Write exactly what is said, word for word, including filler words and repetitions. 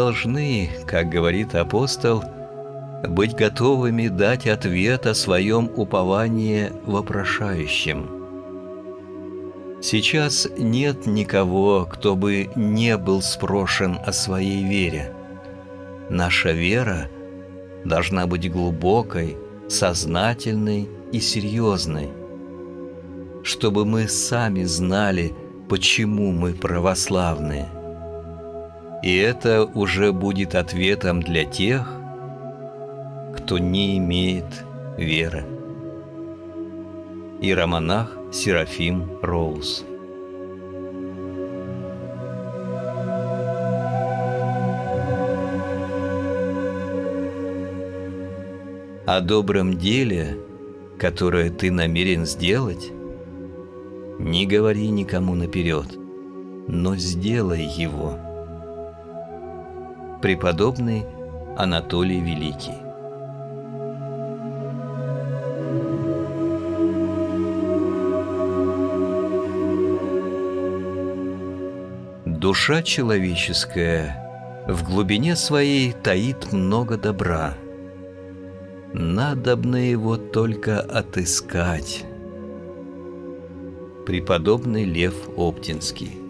должны, как говорит апостол, быть готовыми дать ответ о своем уповании вопрошающим. Сейчас нет никого, кто бы не был спрошен о своей вере. Наша вера должна быть глубокой, сознательной и серьезной, чтобы мы сами знали, почему мы православные. И это уже будет ответом для тех, кто не имеет веры. Иеромонах Серафим Роуз. О добром деле, которое ты намерен сделать, не говори никому наперед, но сделай его. Преподобный Анатолий Великий. Душа человеческая в глубине своей таит много добра. Надобно его только отыскать. Преподобный Лев Оптинский.